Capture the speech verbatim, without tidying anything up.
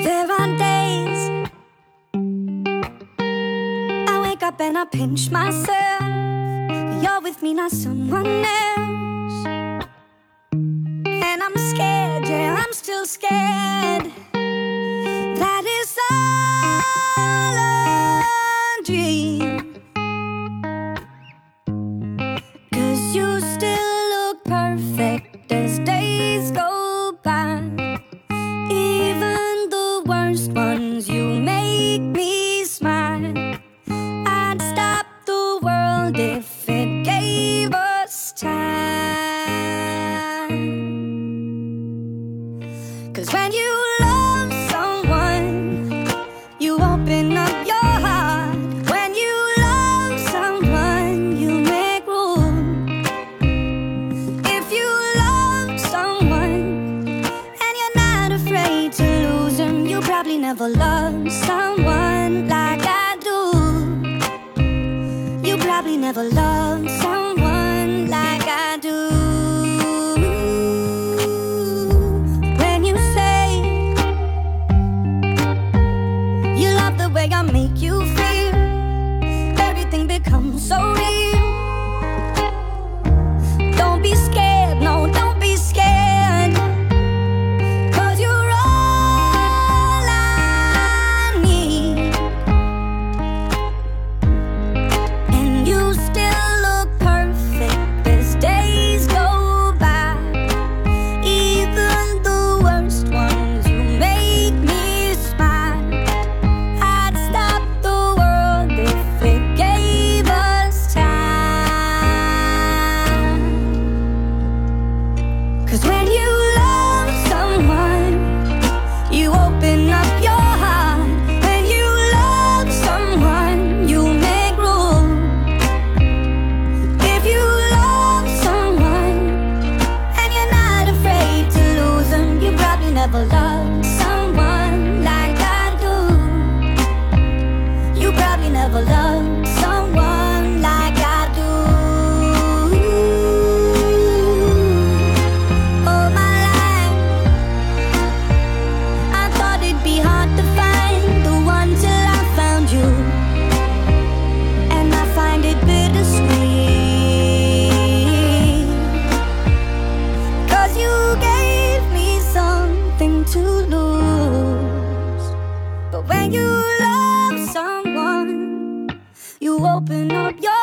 There are days I wake up and I pinch myself. You're with me, not someone else. And I'm scared, yeah, I'm still scared. That is all a dream. 'Cause you still look perfect as days go by. Even the worst ones, you make me smile. I'd stop the world if it gave us time. 'Cause when you love someone, you open up your heart. When you love someone, you make room. If you love someone and you're not afraid to lose them, you probably never loved someone like I do. You probably never loved someone like I do. When you say you love the way I make you feel, everything becomes so real. Don't be scared, no, don't be scared. 'Cause you're all I need. And you still look perfect as days go by. Even the worst ones, you make me smile. I'd stop the world if it gave us time. 'Cause when you love someone, you open up your heart. When you love someone, you make room. If you love someone and you're not afraid to lose them, you probably never loved someone like I do. You probably never loved someone like I do. All my life I thought it'd be hard to find the one till I found you. And I find it bittersweet. 'Cause you gave me something to lose. But when you love someone, you open up your